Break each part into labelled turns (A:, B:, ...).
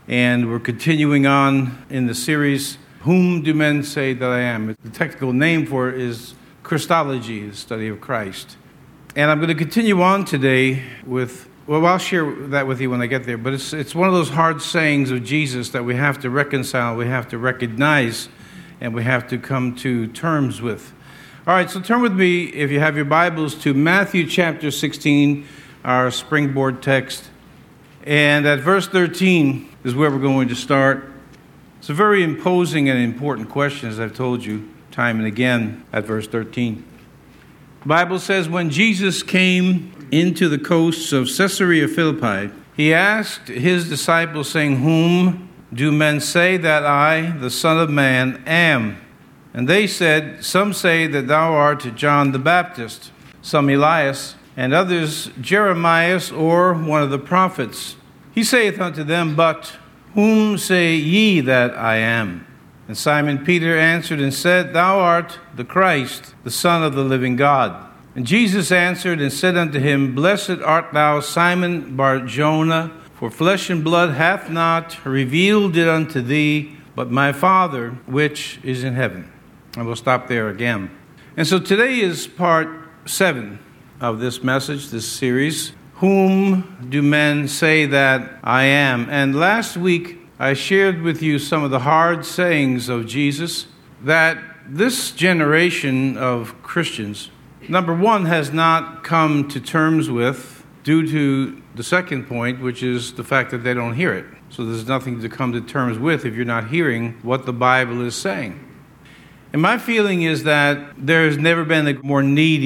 A: and we're continuing on in the series, Whom Do Men Say That I Am? The technical name for it is Christology, the study of Christ. And I'm going to continue on today with, well, I'll share that with you when I get there, but it's one of those hard sayings of Jesus that we have to reconcile, we have to recognize, and we have to come to terms with. All right, so turn with me, if you have your Bibles, to Matthew chapter 16, our springboard text. And at verse 13 is where we're going to start. It's a very imposing and important question, as I've told you time and again at verse 13. The Bible says, when Jesus came into the coasts of Caesarea Philippi, he asked his disciples, saying, Whom do men say that I, the Son of Man, am? And they said, Some say that thou art John the Baptist, some Elias, and others Jeremiah or one of the prophets. He saith unto them, But whom say ye that I am? And Simon Peter answered and said, Thou art the Christ, the Son of the living God. And Jesus answered and said unto him, Blessed art thou, Simon Bar-Jonah, for flesh and blood hath not revealed it unto thee, but my Father which is in heaven. And we'll stop there again. And so today is part 7 of this message, this series. Whom do men say that I am? And last week I shared with you some of the hard sayings of Jesus that this generation of Christians, number one, has not come to terms with due to the second point, which is the fact that they don't hear it. So there's nothing to come to terms with if you're not hearing what the Bible is saying. And my feeling is that there has never been a more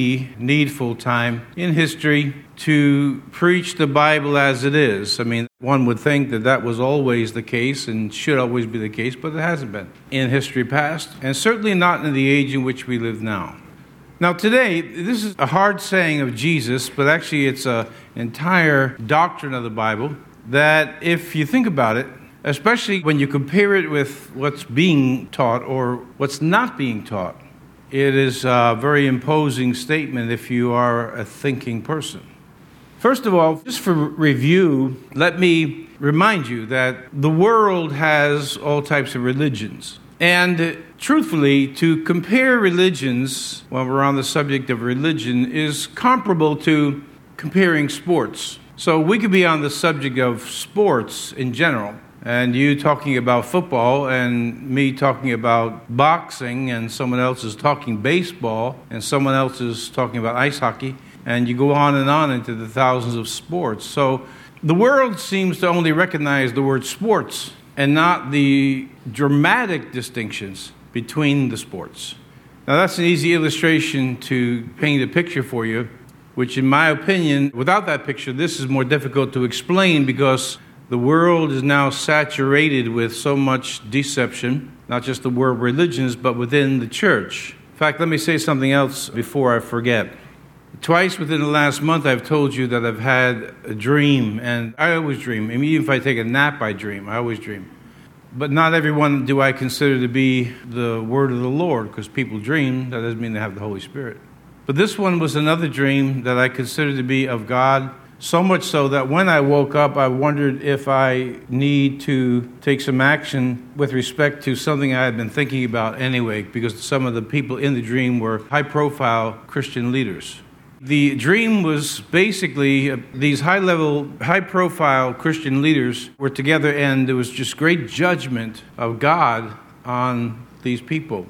A: needful time in history to preach the Bible as it is. I mean, one would think that that was always the case and should always be the case, but it hasn't been in history past, and certainly not in the age in which we live now. Now today, this is a hard saying of Jesus, but actually it's an entire doctrine of the Bible that if you think about it, especially when you compare it with what's being taught or what's not being taught, it is a very imposing statement if you are a thinking person. First of all, just for review, let me remind you that the world has all types of religions. And truthfully, to compare religions, while we're on the subject of religion, is comparable to comparing sports. So we could be on the subject of sports in general, and you talking about football, and me talking about boxing, and someone else is talking baseball, and someone else is talking about ice hockey, and you go on and on into the thousands of sports. So the world seems to only recognize the word sports and not the dramatic distinctions between the sports. Now that's an easy illustration to paint a picture for you, which in my opinion, without that picture, this is more difficult to explain because the world is now saturated with so much deception, not just the world religions, but within the church. In fact, let me say something else before I forget. Twice within the last month, I've told you that I've had a dream, and I always dream. I mean, even if I take a nap, I dream. I always dream. But not everyone do I consider to be the word of the Lord, because people dream. That doesn't mean they have the Holy Spirit. But this one was another dream that I consider to be of God, so much so that when I woke up, I wondered if I need to take some action with respect to something I had been thinking about anyway, because some of the people in the dream were high-profile Christian leaders. The dream was basically these high-level, high-profile Christian leaders were together, and there was just great judgment of God on these people.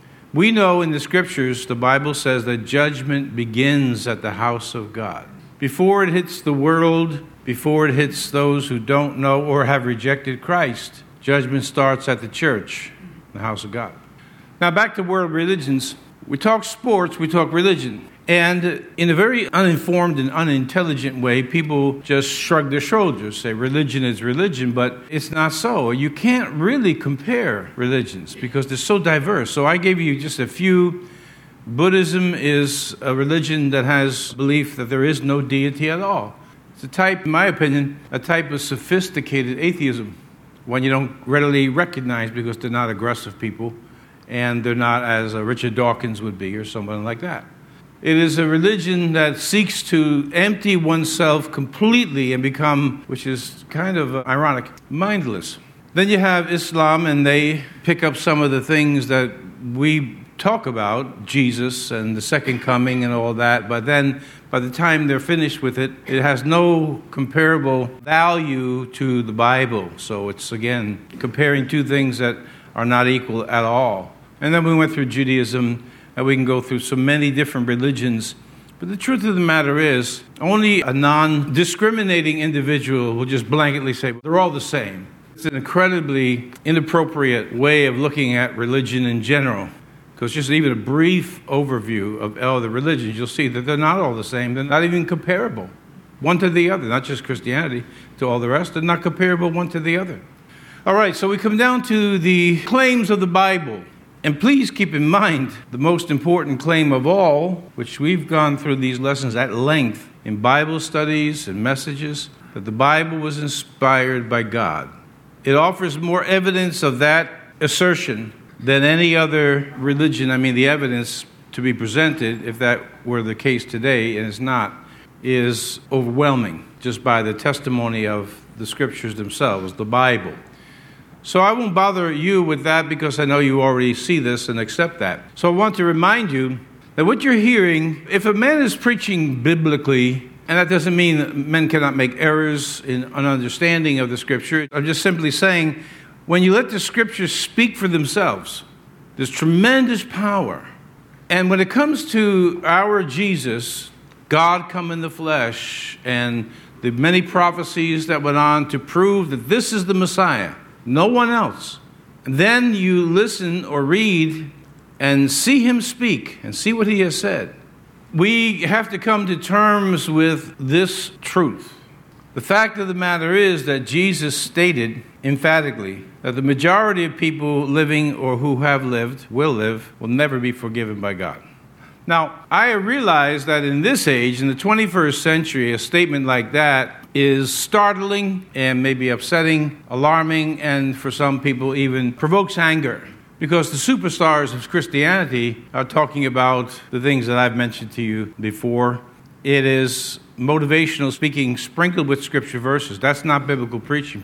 A: We know in the Scriptures, the Bible says that judgment begins at the house of God. Before it hits the world, before it hits those who don't know or have rejected Christ, judgment starts at the church, the house of God. Now back to world religions. We talk sports, we talk religion. And in a very uninformed and unintelligent way, people just shrug their shoulders, say religion is religion, but it's not so. You can't really compare religions because they're so diverse. So I gave you just a few. Buddhism is a religion that has belief that there is no deity at all. It's a type, in my opinion, a type of sophisticated atheism, one you don't readily recognize because they're not aggressive people and they're not as Richard Dawkins would be or someone like that. It is a religion that seeks to empty oneself completely and become, which is kind of ironic, mindless. Then you have Islam, and they pick up some of the things that we talk about, Jesus and the second coming and all that, but then by the time they're finished with it, it has no comparable value to the Bible. So it's, again, comparing two things that are not equal at all. And then we went through Judaism, and we can go through so many different religions. But the truth of the matter is, only a non-discriminating individual will just blanketly say, they're all the same. It's an incredibly inappropriate way of looking at religion in general. Because just even a brief overview of all the religions, you'll see that they're not all the same. They're not even comparable, one to the other. Not just Christianity, to all the rest. They're not comparable one to the other. All right, so we come down to the claims of the Bible. And please keep in mind the most important claim of all, which we've gone through these lessons at length in Bible studies and messages, that the Bible was inspired by God. It offers more evidence of that assertion than any other religion. I mean, the evidence to be presented, if that were the case today, and it's not, is overwhelming just by the testimony of the Scriptures themselves, the Bible. So I won't bother you with that because I know you already see this and accept that. So I want to remind you that what you're hearing, if a man is preaching biblically, and that doesn't mean that men cannot make errors in an understanding of the Scripture. I'm just simply saying, when you let the Scriptures speak for themselves, there's tremendous power. And when it comes to our Jesus, God come in the flesh, and the many prophecies that went on to prove that this is the Messiah, no one else. And then you listen or read and see him speak and see what he has said. We have to come to terms with this truth. The fact of the matter is that Jesus stated emphatically that the majority of people living or who have lived, will never be forgiven by God. Now, I realize that in this age, in the 21st century, a statement like that is startling and maybe upsetting, alarming, and for some people even provokes anger. Because the superstars of Christianity are talking about the things that I've mentioned to you before. It is motivational speaking sprinkled with scripture verses. That's not biblical preaching.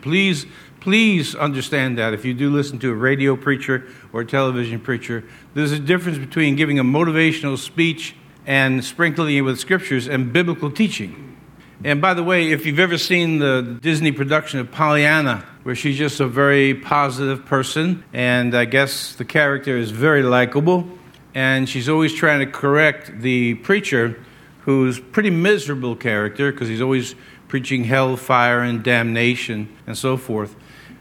A: Please understand that. If you do listen to a radio preacher or a television preacher, there's a difference between giving a motivational speech and sprinkling it with scriptures and biblical teaching. And by the way, if you've ever seen the Disney production of Pollyanna, where she's just a very positive person, and I guess the character is very likable, and she's always trying to correct the preacher, who's a pretty miserable character, because he's always preaching hellfire and damnation and so forth.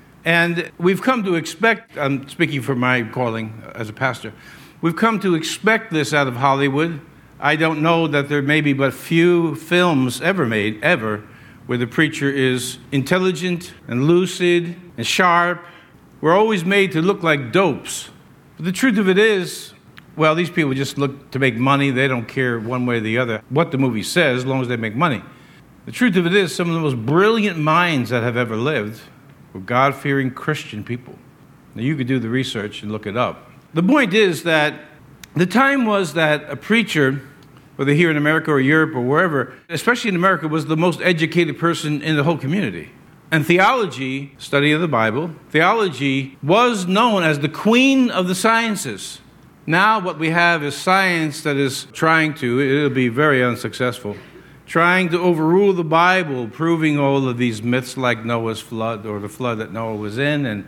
A: And we've come to expect, I'm speaking for my calling as a pastor, we've come to expect this out of Hollywood. I don't know that there may be but few films ever made, where the preacher is intelligent and lucid and sharp. We're always made to look like dopes. But the truth of it is, well, these people just look to make money. They don't care one way or the other what the movie says, as long as they make money. The truth of it is, some of the most brilliant minds that have ever lived were God-fearing Christian people. Now, you could do the research and look it up. The point is that the time was that a preacher, whether here in America or Europe or wherever, especially in America, was the most educated person in the whole community. And theology, study of the Bible, theology was known as the queen of the sciences. Now what we have is science that is it'll be very unsuccessful, trying to overrule the Bible, proving all of these myths like Noah's flood or the flood that Noah was in, and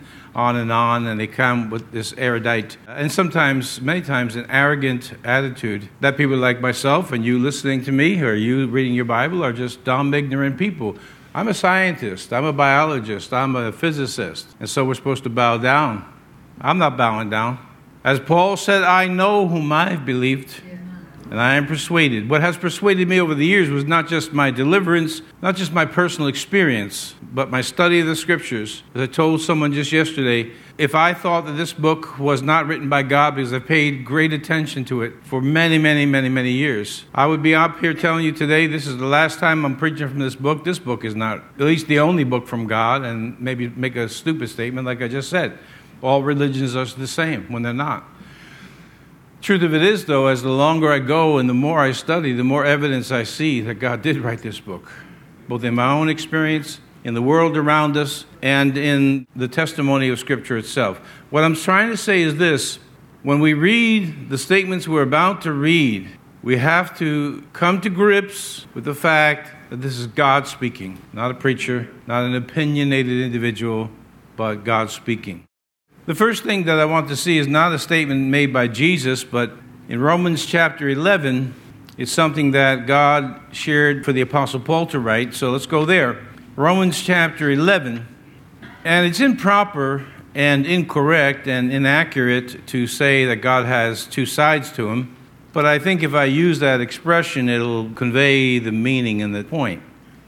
A: they come with this erudite and sometimes, many times, an arrogant attitude that people like myself and you listening to me or you reading your Bible are just dumb, ignorant people. I'm a scientist, I'm a biologist, I'm a physicist, and so we're supposed to bow down. I'm not bowing down. As Paul said, I know whom I've believed, and I am persuaded. What has persuaded me over the years was not just my deliverance, not just my personal experience, but my study of the Scriptures. As I told someone just yesterday, if I thought that this book was not written by God because I paid great attention to it for many, many, many, many years, I would be up here telling you today, this is the last time I'm preaching from this book. This book is not at least the only book from God, and maybe make a stupid statement like I just said. All religions are the same when they're not. Truth of it is, though, as the longer I go and the more I study, the more evidence I see that God did write this book, both in my own experience, in the world around us, and in the testimony of Scripture itself. What I'm trying to say is this: when we read the statements we're about to read, we have to come to grips with the fact that this is God speaking, not a preacher, not an opinionated individual, but God speaking. The first thing that I want to see is not a statement made by Jesus, but in Romans chapter 11, it's something that God shared for the Apostle Paul to write. So let's go there. Romans chapter 11. And it's improper and incorrect and inaccurate to say that God has two sides to him. But I think if I use that expression, it'll convey the meaning and the point.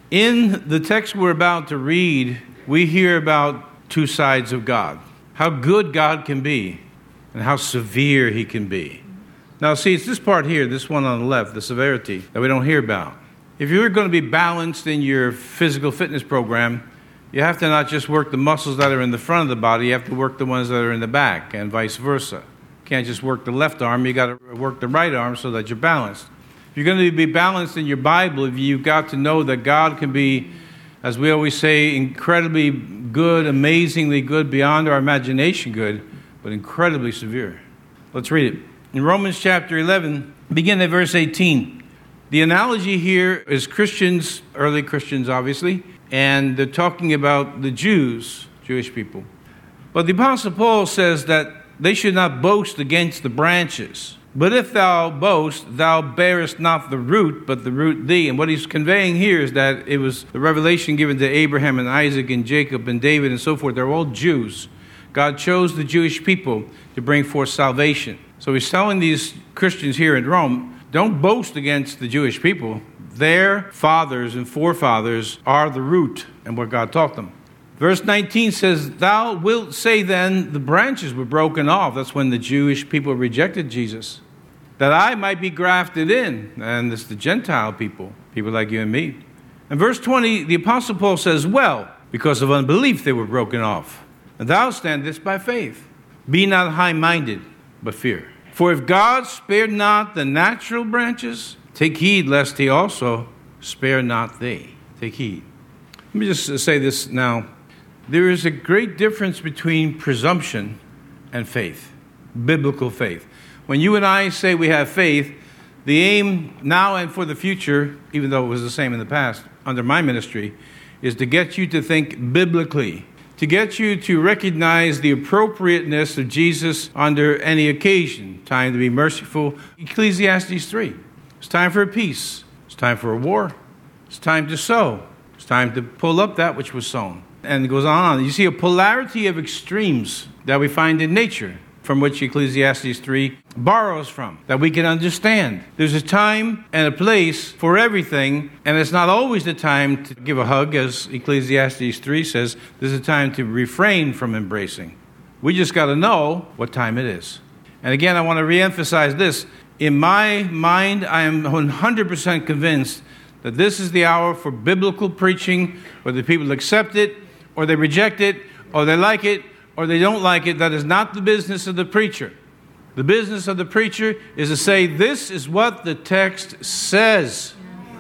A: In the text we're about to read, we hear about two sides of God. How good God can be and how severe he can be. Now, see, it's this part here, this one on the left, the severity, that we don't hear about. If you're going to be balanced in your physical fitness program, you have to not just work the muscles that are in the front of the body, you have to work the ones that are in the back, and vice versa. You can't just work the left arm, you got to work the right arm so that you're balanced. If you're going to be balanced in your Bible, you've got to know that God can be, as we always say, incredibly good, amazingly good, beyond our imagination good, but incredibly severe. Let's read it. In Romans chapter 11, begin at verse 18. The analogy here is Christians, early Christians obviously, and they're talking about the Jews, Jewish people. But the Apostle Paul says that they should not boast against the branches. But if thou boast, thou bearest not the root, but the root thee. And what he's conveying here is that it was the revelation given to Abraham and Isaac and Jacob and David and so forth. They're all Jews. God chose the Jewish people to bring forth salvation. So he's telling these Christians here in Rome, don't boast against the Jewish people. Their fathers and forefathers are the root and what God taught them. Verse 19 says, thou wilt say then the branches were broken off. That's when the Jewish people rejected Jesus. That I might be grafted in. And it's the Gentile people, people like you and me. And verse 20, the Apostle Paul says, well, because of unbelief they were broken off. And thou standest by faith. Be not high-minded, but fear. For if God spared not the natural branches, take heed lest he also spare not thee. Take heed. Let me just say this now. There is a great difference between presumption and faith, biblical faith. When you and I say we have faith, the aim now and for the future, even though it was the same in the past, under my ministry, is to get you to think biblically, to get you to recognize the appropriateness of Jesus under any occasion. Time to be merciful. Ecclesiastes 3. It's time for a peace. It's time for a war. It's time to sow. It's time to pull up that which was sown. And it goes on. You see a polarity of extremes that we find in nature, from which Ecclesiastes 3 borrows from, that we can understand. There's a time and a place for everything, and it's not always the time to give a hug, as Ecclesiastes 3 says. There's a time to refrain from embracing. We just got to know what time it is. And again, I want to reemphasize this. In my mind, I am 100% convinced that this is the hour for biblical preaching, whether people accept it, or they reject it, or they like it, or they don't like it. That is not the business of the preacher. The business of the preacher is to say, this is what the text says.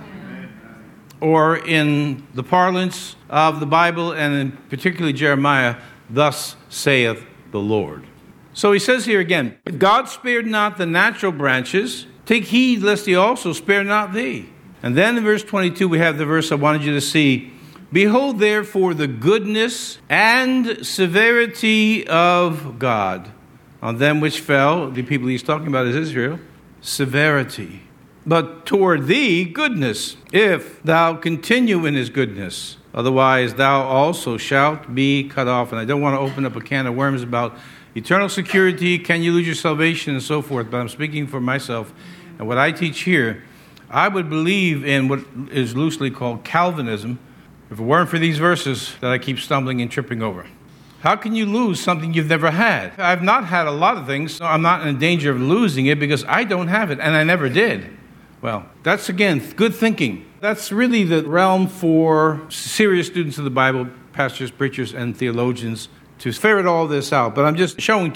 A: Or in the parlance of the Bible, and in particularly Jeremiah, thus saith the Lord. So he says here again, if God spared not the natural branches, take heed lest he also spare not thee. And then in verse 22, we have the verse I wanted you to see. Behold, therefore, the goodness and severity of God on them which fell. The people he's talking about is Israel. Severity. But toward thee, goodness, if thou continue in his goodness. Otherwise, thou also shalt be cut off. And I don't want to open up a can of worms about eternal security, can you lose your salvation, and so forth. But I'm speaking for myself. And what I teach here, I would believe in what is loosely called Calvinism, if it weren't for these verses that I keep stumbling and tripping over. How can you lose something you've never had? I've not had a lot of things, so I'm not in danger of losing it because I don't have it, and I never did. Well, that's, again, good thinking. That's really the realm for serious students of the Bible, pastors, preachers, and theologians to ferret all this out. But I'm just showing to you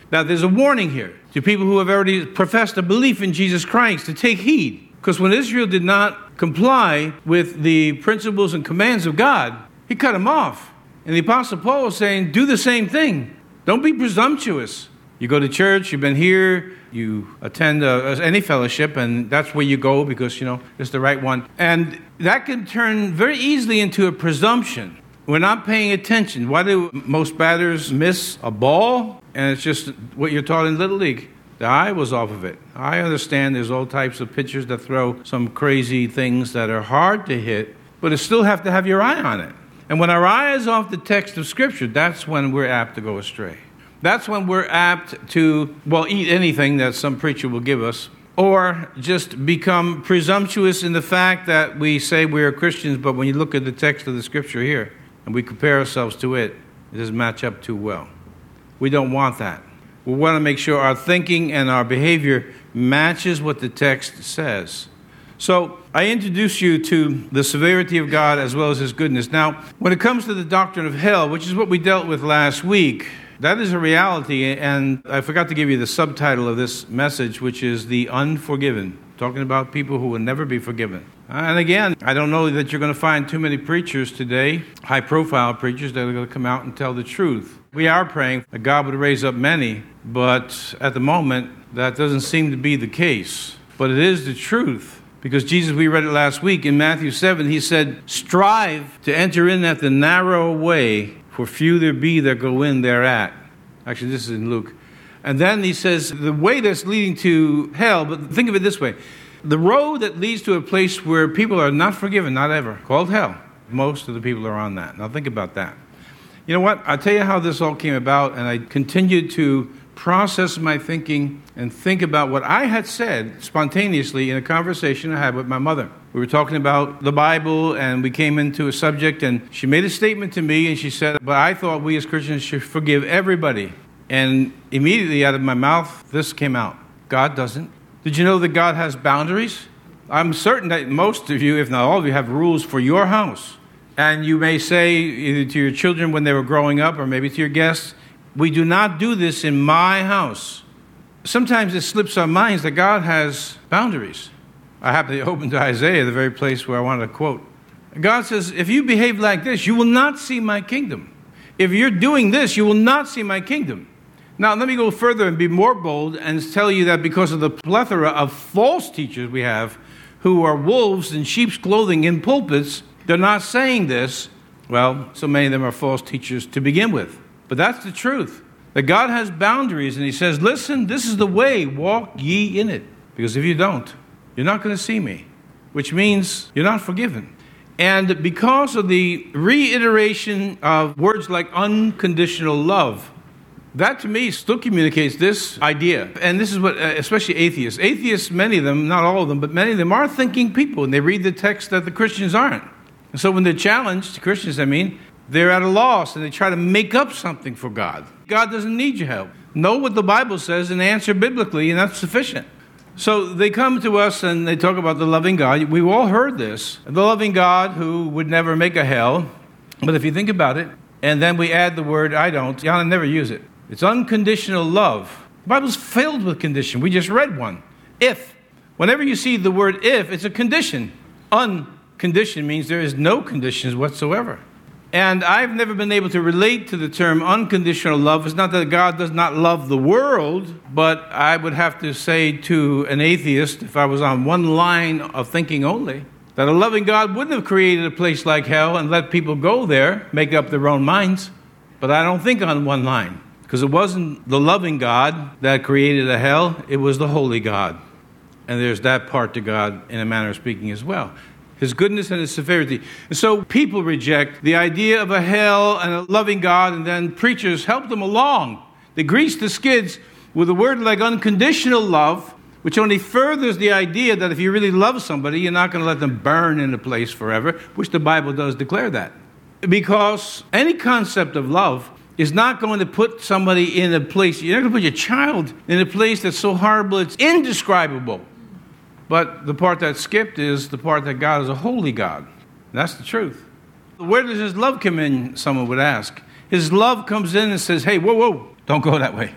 A: Now, there's a warning here to people who have already professed a belief in Jesus Christ to take heed. Because when Israel did not comply with the principles and commands of God, he cut them off. And the Apostle Paul is saying, do the same thing. Don't be presumptuous. You go to church, you've been here, you attend any fellowship, and that's where you go because, it's the right one. And that can turn very easily into a presumption. We're not paying attention. Why do most batters miss a ball? And it's just what you're taught in Little League. The eye was off of it. I understand there's all types of pitchers that throw some crazy things that are hard to hit, but you still have to have your eye on it. And when our eye is off the text of Scripture, that's when we're apt to go astray. That's when we're apt to, eat anything that some preacher will give us, or just become presumptuous in the fact that we say we are Christians, but when you look at the text of the Scripture here, and we compare ourselves to it, it doesn't match up too well. We don't want that. We want to make sure our thinking and our behavior matches what the text says. So I introduce you to the severity of God as well as His goodness. Now, when it comes to the doctrine of hell, which is what we dealt with last week, that is a reality, and I forgot to give you the subtitle of this message, which is The Unforgiven, talking about people who will never be forgiven. And again, I don't know that you're going to find too many preachers today, high-profile preachers, that are going to come out and tell the truth. We are praying that God would raise up many, but at the moment, that doesn't seem to be the case. But it is the truth, because Jesus, we read it last week, in Matthew 7, He said, strive to enter in at the narrow way, for few there be that go in thereat. Actually, this is in Luke. And then He says, the way that's leading to hell, but think of it this way, the road that leads to a place where people are not forgiven, not ever, called hell. Most of the people are on that. Now think about that. You know what? I'll tell you how this all came about, and I continued to process my thinking and think about what I had said spontaneously in a conversation I had with my mother. We were talking about the Bible, and we came into a subject, and she made a statement to me, and she said, but I thought we as Christians should forgive everybody. And immediately out of my mouth, this came out. God doesn't. Did you know that God has boundaries? I'm certain that most of you, if not all of you, have rules for your house. And you may say either to your children when they were growing up or maybe to your guests, we do not do this in my house. Sometimes it slips our minds that God has boundaries. I happen to open to Isaiah, the very place where I wanted to quote. God says, if you behave like this, you will not see my kingdom. If you're doing this, you will not see my kingdom. Now, let me go further and be more bold and tell you that because of the plethora of false teachers we have who are wolves in sheep's clothing in pulpits, they're not saying this. Well, so many of them are false teachers to begin with. But that's the truth. That God has boundaries, and He says, listen, this is the way, walk ye in it. Because if you don't, you're not going to see me, which means you're not forgiven. And because of the reiteration of words like unconditional love, that to me still communicates this idea. And this is what, especially atheists. Atheists, many of them, not all of them, but many of them are thinking people, and they read the text that the Christians aren't. And so when they're challenged, Christians, they're at a loss, and they try to make up something for God. God doesn't need your help. Know what the Bible says and answer biblically, and that's sufficient. So they come to us and they talk about the loving God. We've all heard this. The loving God who would never make a hell. But if you think about it, and then we add the word, I never use it. It's unconditional love. The Bible's filled with condition. We just read one. If. Whenever you see the word if, it's a condition. Unconditioned means there is no conditions whatsoever. And I've never been able to relate to the term unconditional love. It's not that God does not love the world, but I would have to say to an atheist, if I was on one line of thinking only, that a loving God wouldn't have created a place like hell and let people go there, make up their own minds. But I don't think on one line, because it wasn't the loving God that created a hell, it was the holy God. And there's that part to God in a manner of speaking as well. His goodness and His severity. And so people reject the idea of a hell and a loving God, and then preachers help them along. They grease the skids with a word like unconditional love, which only furthers the idea that if you really love somebody, you're not going to let them burn in a place forever, which the Bible does declare that. Because any concept of love is not going to put somebody in a place, you're not going to put your child in a place that's so horrible, it's indescribable. But the part that's skipped is the part that God is a holy God. And that's the truth. Where does His love come in, someone would ask? His love comes in and says, hey, whoa, don't go that way.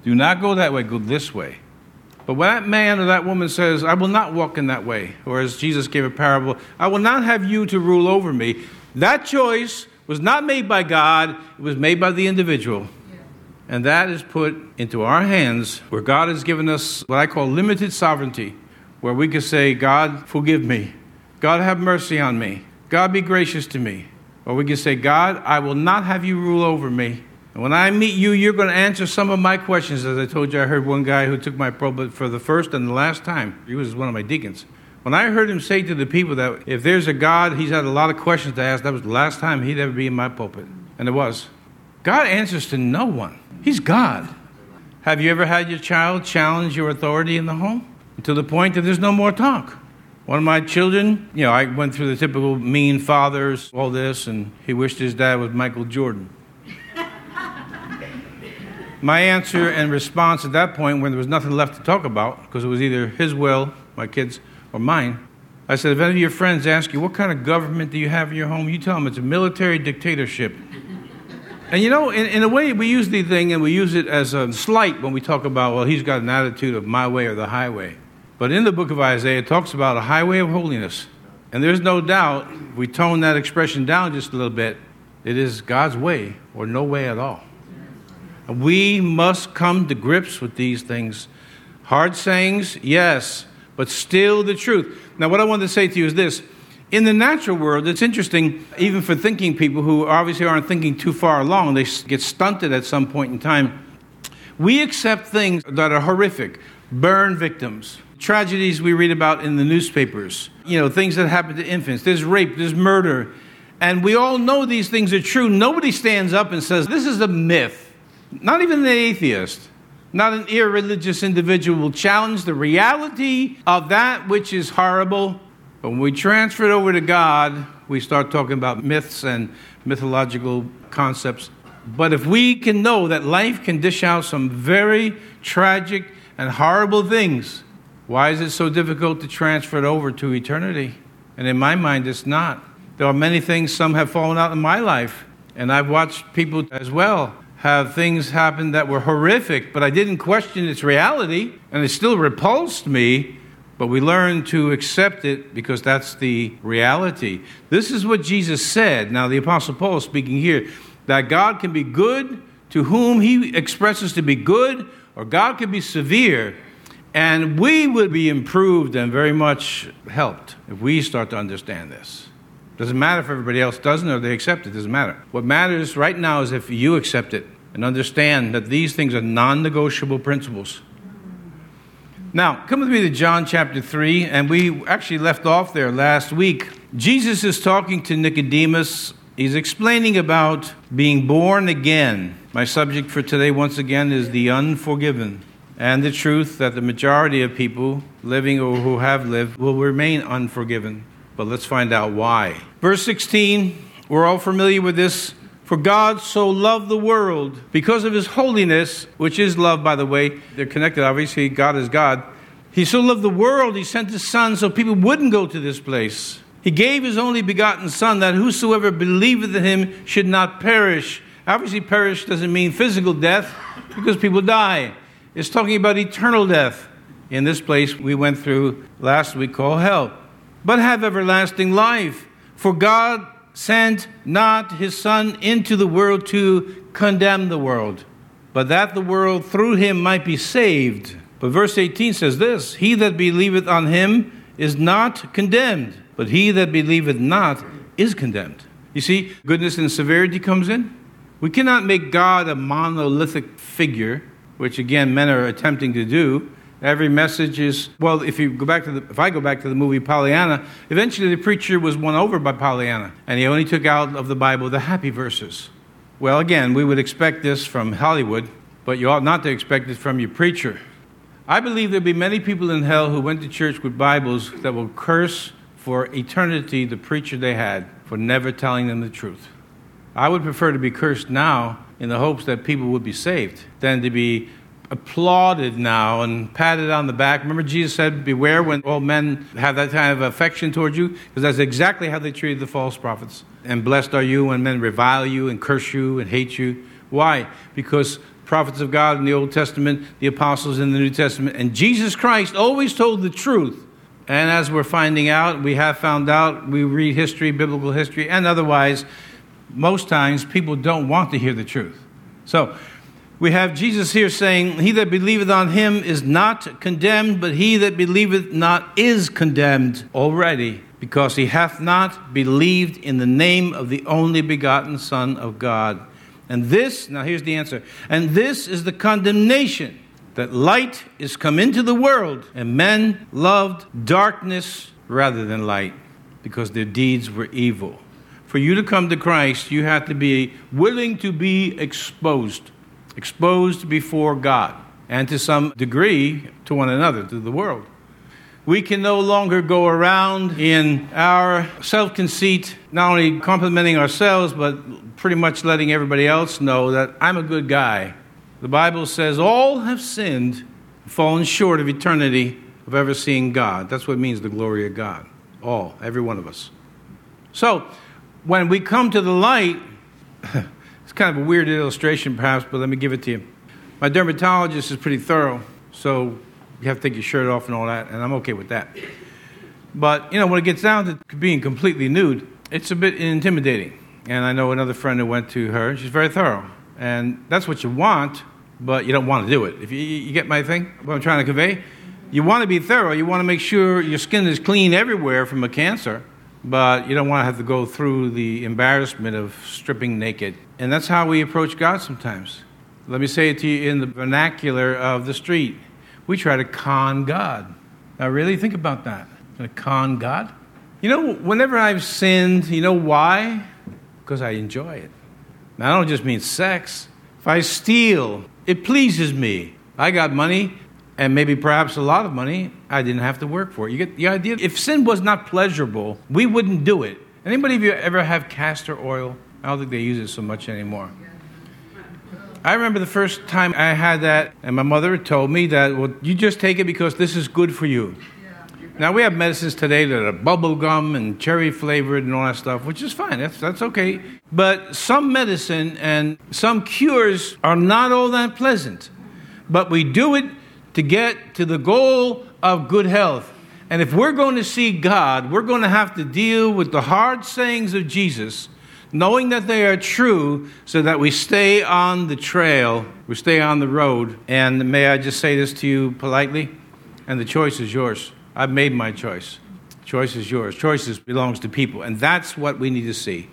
A: Do not go that way, go this way. But when that man or that woman says, I will not walk in that way, or as Jesus gave a parable, I will not have you to rule over me, that choice was not made by God, it was made by the individual. And that is put into our hands, where God has given us what I call limited sovereignty, where we can say, God, forgive me. God, have mercy on me. God, be gracious to me. Or we can say, God, I will not have you rule over me. And when I meet you, you're going to answer some of my questions. As I told you, I heard one guy who took my pulpit for the first and the last time. He was one of my deacons. When I heard him say to the people that if there's a God, he's had a lot of questions to ask, that was the last time he'd ever be in my pulpit. And it was. God answers to no one. He's God. Have you ever had your child challenge your authority in the home? To the point that there's no more talk. One of my children, I went through the typical mean fathers, all this, and he wished his dad was Michael Jordan. My answer and response at that point, when there was nothing left to talk about, because it was either his will, my kids, or mine, I said, if any of your friends ask you, what kind of government do you have in your home? You tell them it's a military dictatorship. And in a way, we use the thing and we use it as a slight when we talk about, well, he's got an attitude of my way or the highway. But in the book of Isaiah, it talks about a highway of holiness. And there's no doubt, if we tone that expression down just a little bit, it is God's way or no way at all. And we must come to grips with these things. Hard sayings, yes, but still the truth. Now, what I want to say to you is this. In the natural world, it's interesting, even for thinking people who obviously aren't thinking too far along, they get stunted at some point in time. We accept things that are horrific, burn victims, tragedies we read about in the newspapers, things that happen to infants. There's rape, there's murder. And we all know these things are true. Nobody stands up and says, this is a myth. Not even an atheist, not an irreligious individual will challenge the reality of that which is horrible. But when we transfer it over to God, we start talking about myths and mythological concepts. But if we can know that life can dish out some very tragic and horrible things, why is it so difficult to transfer it over to eternity? And in my mind, it's not. There are many things, some have fallen out in my life. And I've watched people as well have things happen that were horrific, but I didn't question its reality, and it still repulsed me. But we learn to accept it because that's the reality. This is what Jesus said. Now, the Apostle Paul is speaking here, that God can be good to whom he expresses to be good, or God can be severe. And we would be improved and very much helped if we start to understand this. Doesn't matter if everybody else doesn't or they accept it. Doesn't matter. What matters right now is if you accept it and understand that these things are non-negotiable principles. Now, come with me to John chapter 3, and we actually left off there last week. Jesus is talking to Nicodemus. He's explaining about being born again. My subject for today, once again, is the unforgiven, and the truth that the majority of people living or who have lived will remain unforgiven. But let's find out why. Verse 16, we're all familiar with this. For God so loved the world, because of his holiness, which is love, by the way. They're connected, obviously. God is God. He so loved the world, he sent his Son so people wouldn't go to this place. He gave his only begotten Son, that whosoever believeth in him should not perish. Obviously, perish doesn't mean physical death, because people die. It's talking about eternal death. In this place we went through last week called hell. But have everlasting life. For God sent not his Son into the world to condemn the world, but that the world through him might be saved. But verse 18 says this, he that believeth on him is not condemned, but he that believeth not is condemned. You see, goodness and severity comes in. We cannot make God a monolithic figure, which again men are attempting to do. Every message is, well, if I go back to the movie Pollyanna, eventually the preacher was won over by Pollyanna, and he only took out of the Bible the happy verses. Well, again, we would expect this from Hollywood, but you ought not to expect it from your preacher. I believe there'll be many people in hell who went to church with Bibles that will curse for eternity the preacher they had for never telling them the truth. I would prefer to be cursed now in the hopes that people would be saved than to be applauded now and patted on the back. Remember Jesus said, beware when all men have that kind of affection towards you, because that's exactly how they treated the false prophets. And blessed are you when men revile you and curse you and hate you. Why? Because prophets of God in the Old Testament, the apostles in the New Testament, and Jesus Christ always told the truth. And as we're finding out, we have found out, we read history, biblical history, and otherwise, most times people don't want to hear the truth. So we have Jesus here saying, he that believeth on him is not condemned, but he that believeth not is condemned already, because he hath not believed in the name of the only begotten Son of God. And this, now here's the answer, and this is the condemnation, that light is come into the world, and men loved darkness rather than light, because their deeds were evil. For you to come to Christ, you have to be willing to be exposed before God, and to some degree to one another, to the world. We can no longer go around in our self-conceit, not only complimenting ourselves, but pretty much letting everybody else know that I'm a good guy. The Bible says all have sinned, fallen short of eternity of ever seeing God. That's what it means, the glory of God. All, every one of us. So, when we come to the light, it's kind of a weird illustration perhaps, but let me give it to you. My dermatologist is pretty thorough, so you have to take your shirt off and all that, and I'm okay with that. But, when it gets down to being completely nude, it's a bit intimidating. And I know another friend who went to her, she's very thorough. And that's what you want, but you don't want to do it. If you get my thing, what I'm trying to convey? You want to be thorough. You want to make sure your skin is clean everywhere from a cancer, but you don't want to have to go through the embarrassment of stripping naked. And that's how we approach God sometimes. Let me say it to you in the vernacular of the street. We try to con God. Now, really think about that. To con God? Whenever I've sinned, you know why? Because I enjoy it. Now, I don't just mean sex. If I steal, it pleases me. I got money, and maybe perhaps a lot of money. I didn't have to work for it. You get the idea? If sin was not pleasurable, we wouldn't do it. Anybody of you ever have castor oil? I don't think they use it so much anymore. I remember the first time I had that, and my mother told me that, well, you just take it because this is good for you. Now, we have medicines today that are bubble gum and cherry flavored and all that stuff, which is fine. That's okay. But some medicine and some cures are not all that pleasant. But we do it to get to the goal of good health. And if we're going to see God, we're going to have to deal with the hard sayings of Jesus, knowing that they are true, so that we stay on the trail, we stay on the road. And may I just say this to you politely? And the choice is yours. I've made my choice. Choice is yours. Choice belongs to people. And that's what we need to see.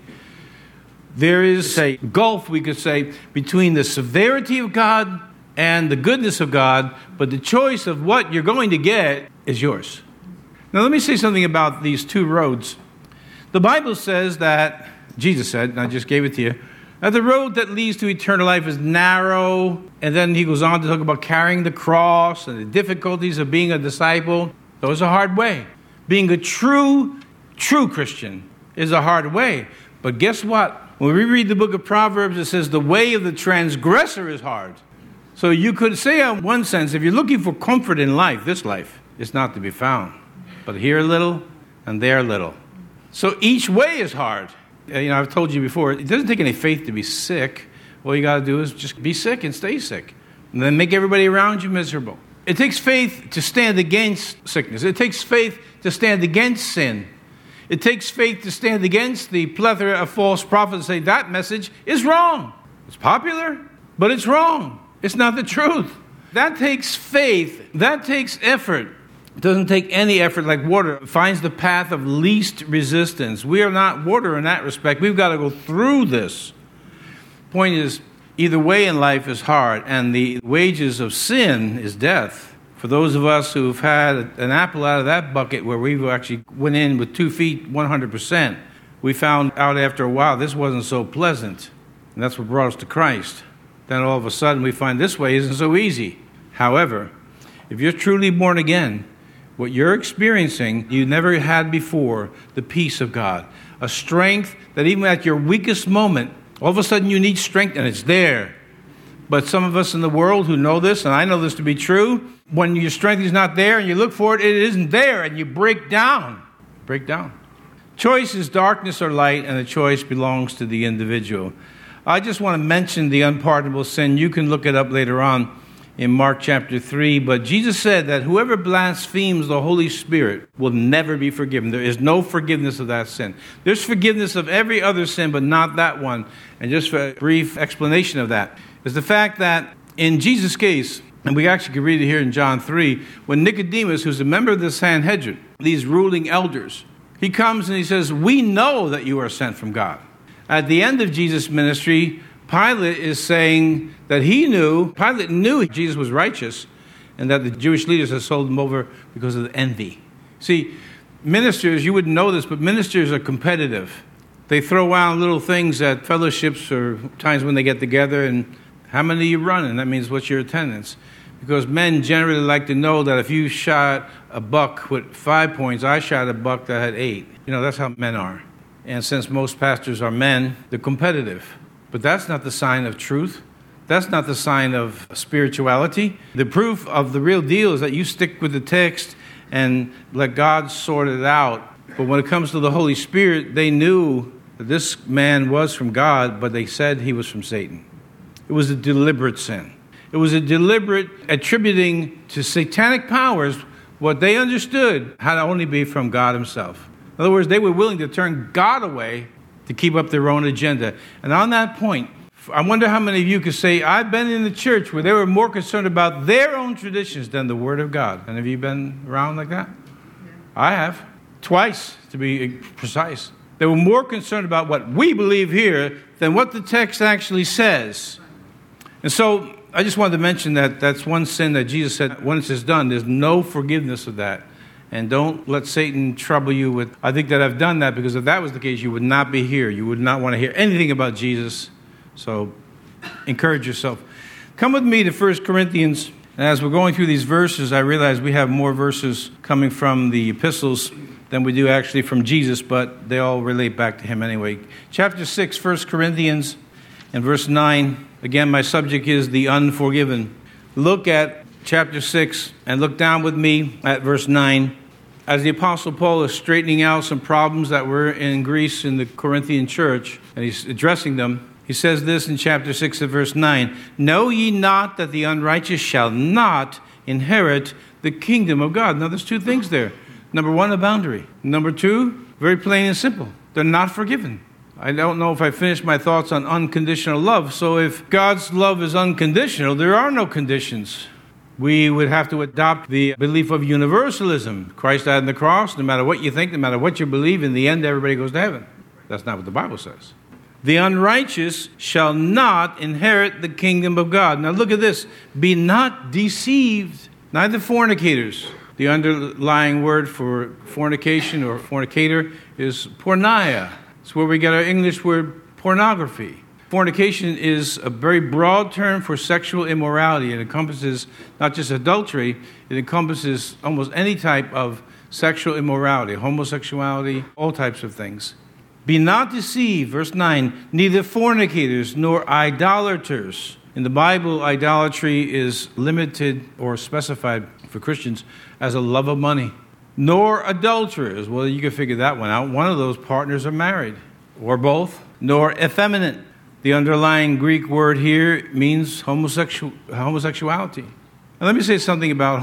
A: There is a gulf, we could say, between the severity of God and the goodness of God, but the choice of what you're going to get is yours. Now, let me say something about these two roads. The Bible says that, Jesus said, and I just gave it to you, that the road that leads to eternal life is narrow, and then he goes on to talk about carrying the cross and the difficulties of being a disciple. That was a hard way. Being a true Christian is a hard way. But guess what? When we read the book of Proverbs, it says the way of the transgressor is hard. So you could say in one sense, if you're looking for comfort in life, this life is not to be found. But here a little and there a little. So each way is hard. I've told you before, it doesn't take any faith to be sick. All you got to do is just be sick and stay sick. And then make everybody around you miserable. It takes faith to stand against sickness. It takes faith to stand against sin. It takes faith to stand against the plethora of false prophets and say, that message is wrong. It's popular, but it's wrong. It's not the truth. That takes faith. That takes effort. It doesn't take any effort like water. It finds the path of least resistance. We are not water in that respect. We've got to go through this. Point is, either way in life is hard, and the wages of sin is death. For those of us who've had an apple out of that bucket where we actually went in with 2 feet 100%, we found out after a while this wasn't so pleasant. And that's what brought us to Christ. Then all of a sudden we find this way isn't so easy. However, if you're truly born again, what you're experiencing, you never had before, the peace of God. A strength that even at your weakest moment, all of a sudden you need strength and it's there. But some of us in the world who know this, and I know this to be true, when your strength is not there and you look for it, it isn't there and you break down. Break down. Choice is darkness or light, and the choice belongs to the individual. I just want to mention the unpardonable sin. You can look it up later on in Mark chapter 3. But Jesus said that whoever blasphemes the Holy Spirit will never be forgiven. There is no forgiveness of that sin. There's forgiveness of every other sin, but not that one. And just for a brief explanation of that is the fact that in Jesus' case, and we actually can read it here in John 3, when Nicodemus, who's a member of the Sanhedrin, these ruling elders, he comes and he says, "We know that you are sent from God." At the end of Jesus' ministry, Pilate is saying that Pilate knew Jesus was righteous and that the Jewish leaders had sold him over because of envy. See, ministers, you wouldn't know this, but ministers are competitive. They throw out little things at fellowships or times when they get together, and how many are you running? That means what's your attendance? Because men generally like to know that if you shot a buck with 5 points, I shot a buck that had 8. That's how men are. And since most pastors are men, they're competitive. But that's not the sign of truth. That's not the sign of spirituality. The proof of the real deal is that you stick with the text and let God sort it out. But when it comes to the Holy Spirit, they knew that this man was from God, but they said he was from Satan. It was a deliberate sin. It was a deliberate attributing to satanic powers what they understood had to only be from God himself. In other words, they were willing to turn God away to keep up their own agenda. And on that point, I wonder how many of you could say, I've been in the church where they were more concerned about their own traditions than the Word of God. And have you been around like that? Yeah. I have. Twice, to be precise. They were more concerned about what we believe here than what the text actually says. And so I just wanted to mention that that's one sin that Jesus said, once it's done, there's no forgiveness of that. And don't let Satan trouble you with, I think that I've done that, because if that was the case, you would not be here. You would not want to hear anything about Jesus. So encourage yourself. Come with me to 1 Corinthians. And as we're going through these verses, I realize we have more verses coming from the epistles than we do actually from Jesus, but they all relate back to him anyway. Chapter 6, 1 Corinthians, and verse 9. Again, my subject is the unforgiven. Look at chapter 6 and look down with me at verse 9. As the Apostle Paul is straightening out some problems that were in Greece in the Corinthian church, and he's addressing them, he says this in chapter 6 of verse 9, "Know ye not that the unrighteous shall not inherit the kingdom of God?" Now there's two things there. Number one, a boundary. Number two, very plain and simple. They're not forgiven. I don't know if I finished my thoughts on unconditional love. So if God's love is unconditional, there are no conditions. We would have to adopt the belief of universalism. Christ died on the cross. No matter what you think, no matter what you believe, in the end, everybody goes to heaven. That's not what the Bible says. The unrighteous shall not inherit the kingdom of God. Now look at this. Be not deceived, neither fornicators. The underlying word for fornication or fornicator is porneia. It's where we get our English word pornography. Fornication is a very broad term for sexual immorality. It encompasses not just adultery, it encompasses almost any type of sexual immorality, homosexuality, all types of things. Be not deceived, verse 9, neither fornicators nor idolaters. In the Bible, idolatry is limited or specified for Christians as a love of money. Nor adulterers. Well, you can figure that one out. One of those partners are married, or both. Nor effeminate. The underlying Greek word here means homosexuality. Now, let me say something about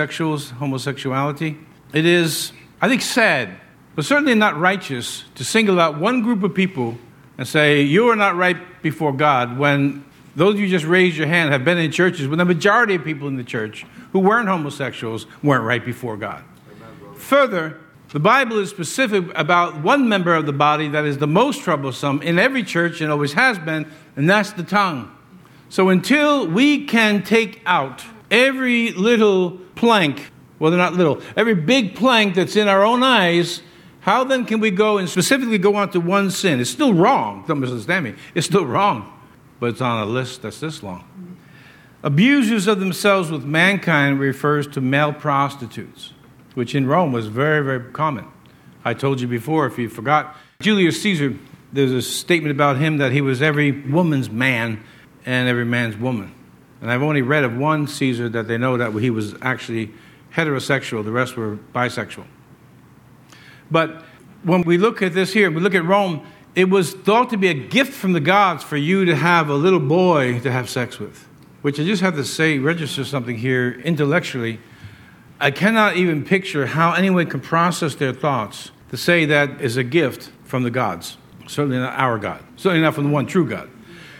A: homosexuality. It is, I think, sad, but certainly not righteous to single out one group of people and say, you are not right before God, when those of you just raised your hand have been in churches when the majority of people in the church who weren't homosexuals weren't right before God. Further, the Bible is specific about one member of the body that is the most troublesome in every church and always has been, and that's the tongue. So until we can take out every little plank, well, they're not little, every big plank that's in our own eyes, how then can we go and specifically go on to one sin? It's still wrong. Don't misunderstand me. It's still wrong, but it's on a list that's this long. Abusers of themselves with mankind refers to male prostitutes, which in Rome was very, very common. I told you before, if you forgot, Julius Caesar, there's a statement about him that he was every woman's man and every man's woman. And I've only read of one Caesar that they know that he was actually heterosexual. The rest were bisexual. But when we look at this here, we look at Rome, it was thought to be a gift from the gods for you to have a little boy to have sex with. Which I just have to say, register something here intellectually. I cannot even picture how anyone can process their thoughts to say that is a gift from the gods. Certainly not our God. Certainly not from the one true God.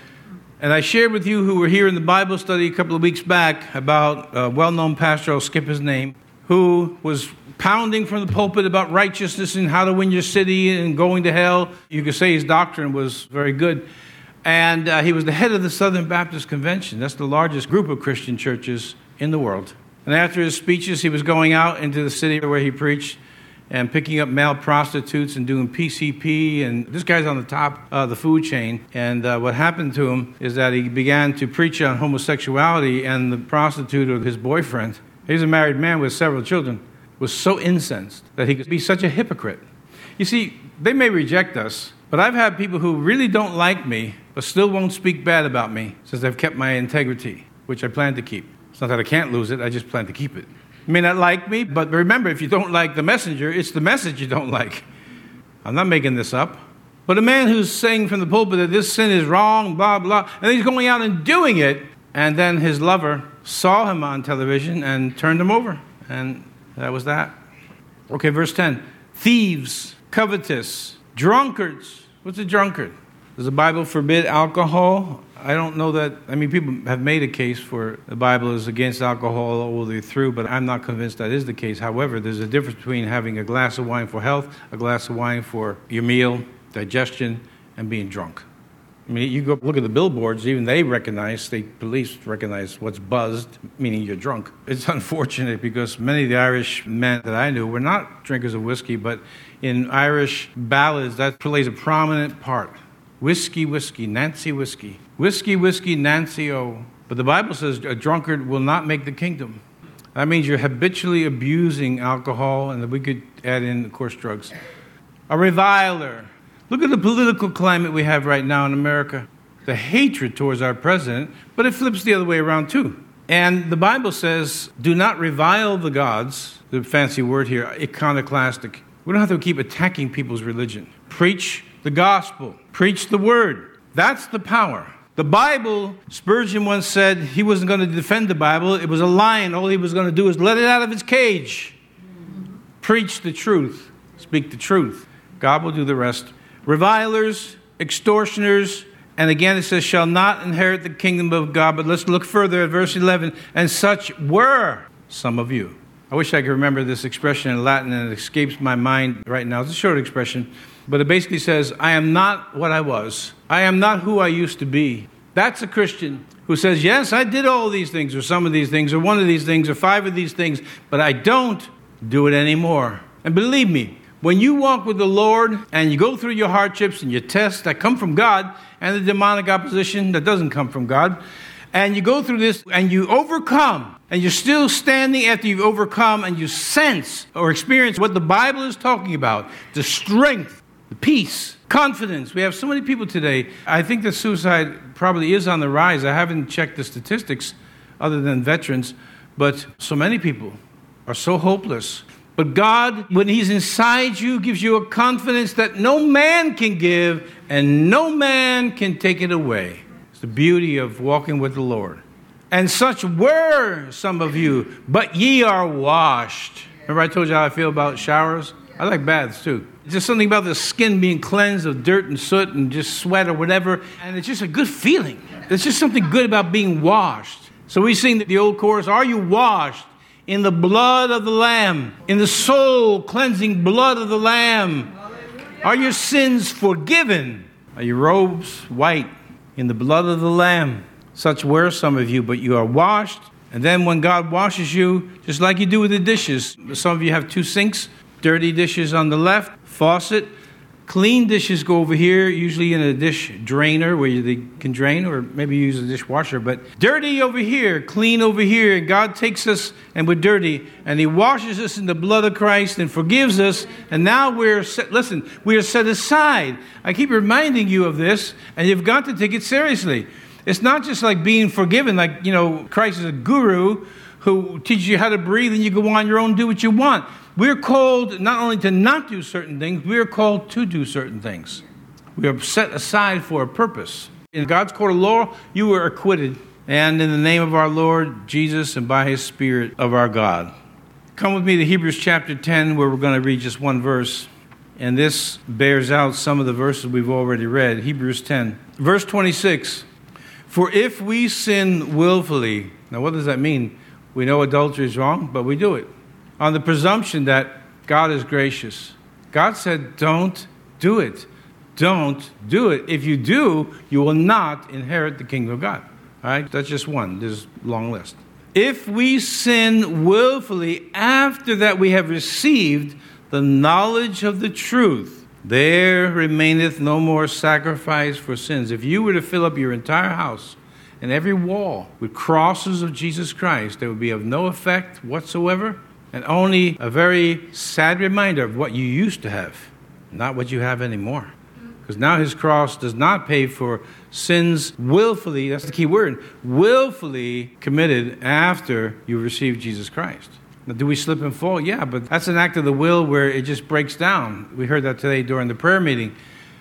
A: And I shared with you who were here in the Bible study a couple of weeks back about a well-known pastor, I'll skip his name, who was pounding from the pulpit about righteousness and how to win your city and going to hell. You could say his doctrine was very good. And he was the head of the Southern Baptist Convention. That's the largest group of Christian churches in the world. And after his speeches, he was going out into the city where he preached and picking up male prostitutes and doing PCP. And this guy's on the top of the food chain. And what happened to him is that he began to preach on homosexuality, and the prostitute, or his boyfriend, he's a married man with several children, was so incensed that he could be such a hypocrite. You see, they may reject us, but I've had people who really don't like me, but still won't speak bad about me since I've kept my integrity, which I plan to keep. It's not that I can't lose it, I just plan to keep it. You may not like me, but remember, if you don't like the messenger, it's the message you don't like. I'm not making this up. But a man who's saying from the pulpit that this sin is wrong, blah, blah, and he's going out and doing it, and then his lover saw him on television and turned him over. And that was that. Okay, verse 10. Thieves, covetous, drunkards. What's a drunkard? Does the Bible forbid alcohol? I don't know that. I mean, people have made a case for the Bible is against alcohol all the way through, but I'm not convinced that is the case. However, there's a difference between having a glass of wine for health, a glass of wine for your meal, digestion, and being drunk. I mean, you go look at the billboards, even they recognize, state police recognize what's buzzed, meaning you're drunk. It's unfortunate because many of the Irish men that I knew were not drinkers of whiskey, but in Irish ballads, that plays a prominent part. Whiskey, whiskey, Nancy whiskey. Whiskey, whiskey, Nancy O. But the Bible says a drunkard will not make the kingdom. That means you're habitually abusing alcohol, and we could add in, of course, drugs. A reviler. Look at the political climate we have right now in America. The hatred towards our president, but it flips the other way around too. And the Bible says, do not revile the gods, the fancy word here, iconoclastic. We don't have to keep attacking people's religion. Preach the gospel. Preach the word. That's the power. The Bible, Spurgeon once said he wasn't going to defend the Bible. It was a lion. All he was going to do is let it out of its cage. Preach the truth. Speak the truth. God will do the rest. Revilers, extortioners, and again it says, shall not inherit the kingdom of God. But let's look further at verse 11. And such were some of you. I wish I could remember this expression in Latin, and it escapes my mind right now. It's a short expression, but it basically says, I am not what I was. I am not who I used to be. That's a Christian who says, yes, I did all these things, or some of these things, or one of these things, or 5 of these things, but I don't do it anymore. And believe me, when you walk with the Lord and you go through your hardships and your tests that come from God and the demonic opposition that doesn't come from God, and you go through this and you overcome, and you're still standing after you've overcome, and you sense or experience what the Bible is talking about, the strength, the peace, confidence. We have so many people today. I think that suicide probably is on the rise. I haven't checked the statistics other than veterans, but so many people are so hopeless. But God, when He's inside you, gives you a confidence that no man can give and no man can take it away. It's the beauty of walking with the Lord. And such were some of you, but ye are washed. Remember I told you how I feel about showers? I like baths too. Just something about the skin being cleansed of dirt and soot and just sweat or whatever. And it's just a good feeling. There's just something good about being washed. So we sing the old chorus, are you washed in the blood of the Lamb, in the soul cleansing blood of the Lamb? Are your sins forgiven? Are your robes white in the blood of the Lamb? Such were some of you, but you are washed. And then when God washes you, just like you do with the dishes, some of you have 2 sinks, dirty dishes on the left, faucet. Clean dishes go over here, usually in a dish drainer where they can drain, or maybe use a dishwasher. But dirty over here, clean over here. And God takes us and we're dirty, and He washes us in the blood of Christ and forgives us. And now we are set aside. I keep reminding you of this, and you've got to take it seriously. It's not just like being forgiven, like, Christ is a guru who teaches you how to breathe and you go on your own, do what you want. We're called not only to not do certain things, we're called to do certain things. We are set aside for a purpose. In God's court of law, you were acquitted. And in the name of our Lord Jesus and by His Spirit of our God. Come with me to Hebrews chapter 10, where we're going to read just one verse. And this bears out some of the verses we've already read. Hebrews 10, verse 26. For if we sin willfully, now what does that mean? We know adultery is wrong, but we do it. On the presumption that God is gracious. God said, don't do it. Don't do it. If you do, you will not inherit the kingdom of God. All right, that's just one. There's a long list. If we sin willfully after that we have received the knowledge of the truth, there remaineth no more sacrifice for sins. If you were to fill up your entire house and every wall with crosses of Jesus Christ, they would be of no effect whatsoever, and only a very sad reminder of what you used to have, not what you have anymore. Because now His cross does not pay for sins willfully, that's the key word, willfully committed after you received Jesus Christ. Now, do we slip and fall? Yeah, but that's an act of the will where it just breaks down. We heard that today during the prayer meeting.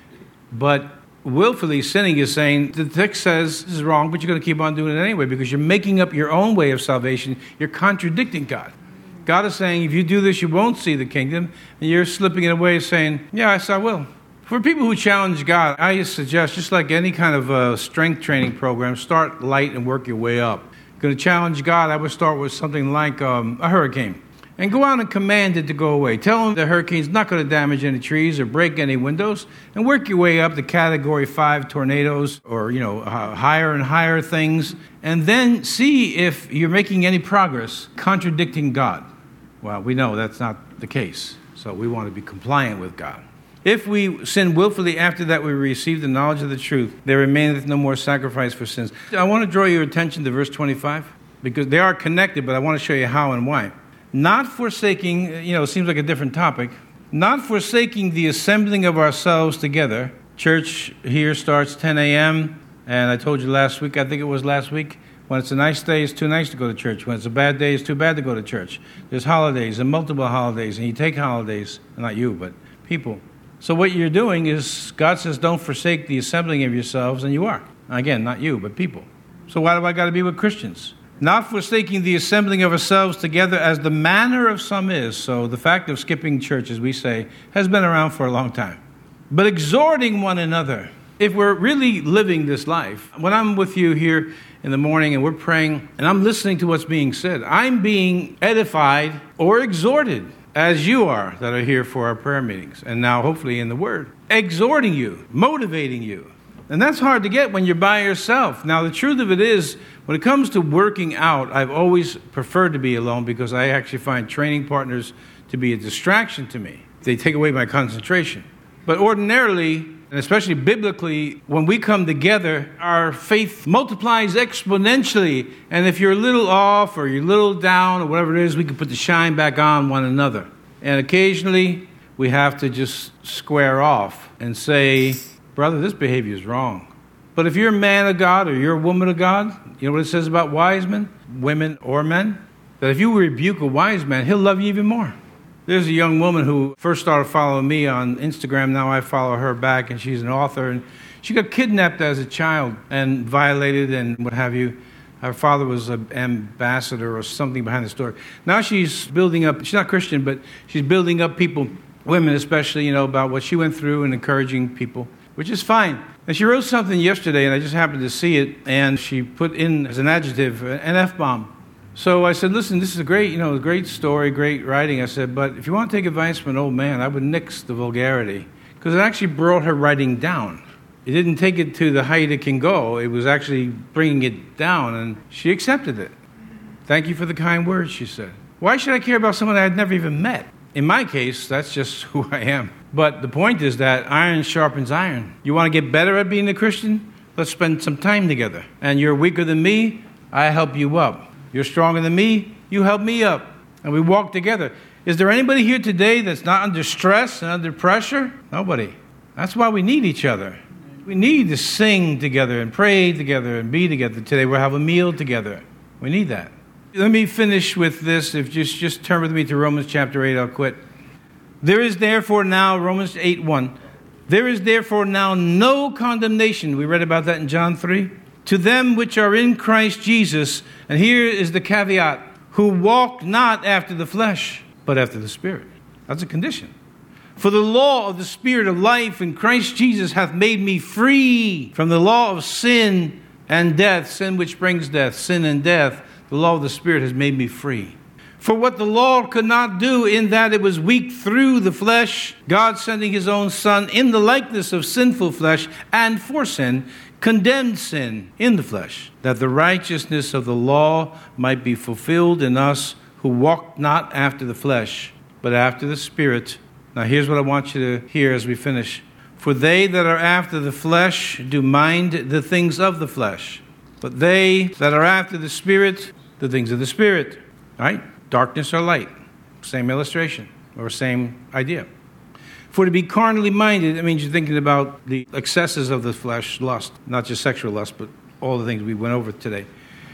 A: But willfully sinning is saying, the text says this is wrong, but you're going to keep on doing it anyway because you're making up your own way of salvation. You're contradicting God. God is saying, if you do this, you won't see the kingdom. And you're slipping it away saying, yes, I will. For people who challenge God, I suggest, just like any kind of strength training program, start light and work your way up. Going to challenge God, I would start with something like a hurricane. And go out and command it to go away. Tell him the hurricane's not going to damage any trees or break any windows. And work your way up to Category 5 tornadoes or, higher and higher things. And then see if you're making any progress contradicting God. Well, we know that's not the case. So we want to be compliant with God. If we sin willfully after that we receive the knowledge of the truth, there remaineth no more sacrifice for sins. I want to draw your attention to verse 25, because they are connected, but I want to show you how and why. Not forsaking, it seems like a different topic, not forsaking the assembling of ourselves together. Church here starts 10 a.m., and I told you last week, I think it was last week, when it's a nice day, it's too nice to go to church. When it's a bad day, it's too bad to go to church. There's holidays and multiple holidays, and you take holidays, not you, but people. So what you're doing is, God says, don't forsake the assembling of yourselves, and you are. Again, not you, but people. So why do I got to be with Christians? Not forsaking the assembling of ourselves together as the manner of some is. So the fact of skipping church, as we say, has been around for a long time. But exhorting one another. If we're really living this life, when I'm with you here in the morning and we're praying, and I'm listening to what's being said, I'm being edified or exhorted, as you are that are here for our prayer meetings, and now hopefully in the Word, exhorting you, motivating you. And that's hard to get when you're by yourself. Now, the truth of it is, when it comes to working out, I've always preferred to be alone because I actually find training partners to be a distraction to me. They take away my concentration. But ordinarily, and especially biblically, when we come together, our faith multiplies exponentially. And if you're a little off or you're a little down or whatever it is, we can put the shine back on one another. And occasionally, we have to just square off and say, brother, this behavior is wrong. But if you're a man of God or you're a woman of God, you know what it says about wise men, women or men? That if you rebuke a wise man, he'll love you even more. There's a young woman who first started following me on Instagram. Now I follow her back, and she's an author. And she got kidnapped as a child and violated and what have you. Her father was an ambassador or something behind the story. Now she's building up, she's not Christian, but she's building up people, women especially, about what she went through and encouraging people, which is fine. And she wrote something yesterday, and I just happened to see it, and she put in as an adjective an F-bomb. So I said, listen, this is a great story, great writing. I said, but if you want to take advice from an old man, I would nix the vulgarity. Because it actually brought her writing down. It didn't take it to the height it can go. It was actually bringing it down, and she accepted it. Thank you for the kind words, she said. Why should I care about someone I had never even met? In my case, that's just who I am. But the point is that iron sharpens iron. You want to get better at being a Christian? Let's spend some time together. And you're weaker than me, I help you up. You're stronger than me, you help me up. And we walk together. Is there anybody here today that's not under stress and under pressure? Nobody. That's why we need each other. We need to sing together and pray together and be together. Today we'll have a meal together. We need that. Let me finish with this. If just turn with me to Romans chapter 8, I'll quit. There is therefore now, Romans 8:1, There is therefore now no condemnation. We read about that in John 3. To them which are in Christ Jesus, and here is the caveat, who walk not after the flesh, but after the Spirit. That's a condition. For the law of the Spirit of life in Christ Jesus hath made me free from the law of sin and death. Sin which brings death, sin and death. The law of the Spirit has made me free. For what the law could not do, in that it was weak through the flesh, God sending his own Son in the likeness of sinful flesh, and for sin, condemned sin in the flesh, that the righteousness of the law might be fulfilled in us who walk not after the flesh, but after the Spirit. Now here's what I want you to hear as we finish. For they that are after the flesh do mind the things of the flesh, but they that are after the Spirit, the things of the Spirit. All right? Darkness or light. Same illustration or same idea. For to be carnally minded, that means you're thinking about the excesses of the flesh, lust, not just sexual lust, but all the things we went over today,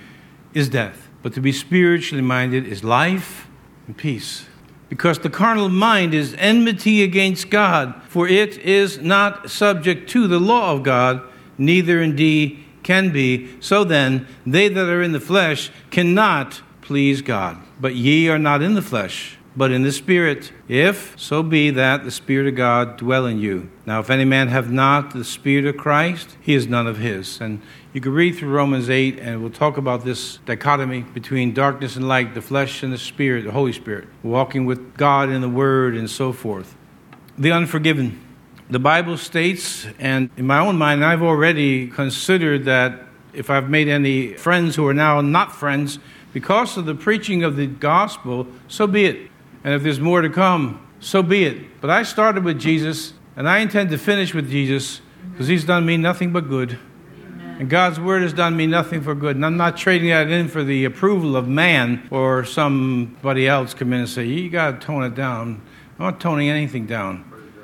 A: is death. But to be spiritually minded is life and peace. Because the carnal mind is enmity against God, for it is not subject to the law of God, neither indeed can be. So then, they that are in the flesh cannot please God. But ye are not in the flesh, but in the Spirit, if so be that the Spirit of God dwell in you. Now, if any man have not the Spirit of Christ, he is none of his. And you can read through Romans 8, and we'll talk about this dichotomy between darkness and light, the flesh and the Spirit, the Holy Spirit, walking with God in the Word and so forth. The unforgiven. The Bible states, and in my own mind, I've already considered that if I've made any friends who are now not friends, because of the preaching of the gospel, so be it. And if there's more to come, so be it. But I started with Jesus, and I intend to finish with Jesus, because he's done me nothing but good. Amen. And God's word has done me nothing for good. And I'm not trading that in for the approval of man or somebody else come in and say, you got to tone it down. I'm not toning anything down.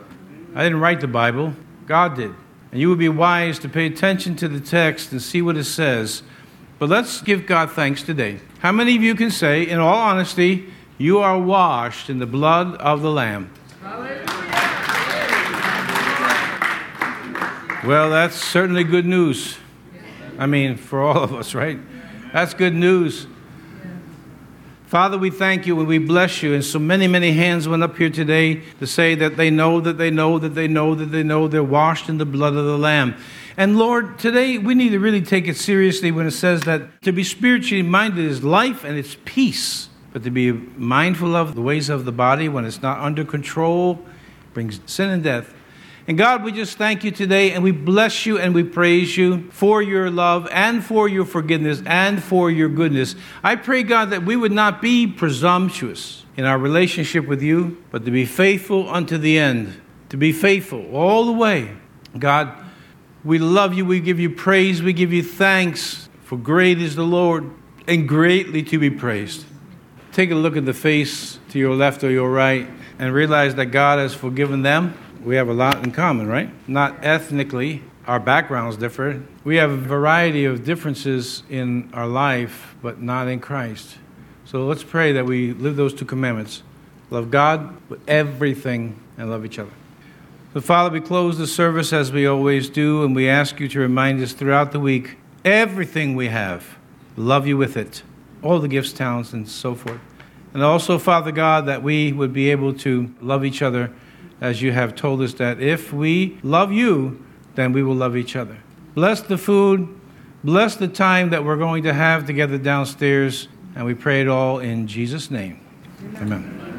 A: I didn't write the Bible. God did. And you would be wise to pay attention to the text and see what it says. But let's give God thanks today. How many of you can say, in all honesty, you are washed in the blood of the Lamb? Hallelujah. Well, that's certainly good news. I mean, for all of us, right? That's good news. Father, we thank you and we bless you. And so many, many hands went up here today to say that they know that they know that they know that they know they're washed in the blood of the Lamb. And Lord, today we need to really take it seriously when it says that to be spiritually minded is life and it's peace. But to be mindful of the ways of the body when it's not under control brings sin and death. And God, we just thank you today and we bless you and we praise you for your love and for your forgiveness and for your goodness. I pray, God, that we would not be presumptuous in our relationship with you, but to be faithful unto the end, to be faithful all the way. God, we love you, we give you praise, we give you thanks, for great is the Lord and greatly to be praised. Take a look at the face to your left or your right and realize that God has forgiven them. We have a lot in common, right? Not ethnically. Our backgrounds differ. We have a variety of differences in our life, but not in Christ. So let's pray that we live those two commandments. Love God with everything and love each other. So Father, we close the service as we always do, and we ask you to remind us throughout the week, everything we have, love you with it. All the gifts, talents, and so forth. And also, Father God, that we would be able to love each other as you have told us that if we love you, then we will love each other. Bless the food. Bless the time that we're going to have together downstairs. And we pray it all in Jesus' name. Amen.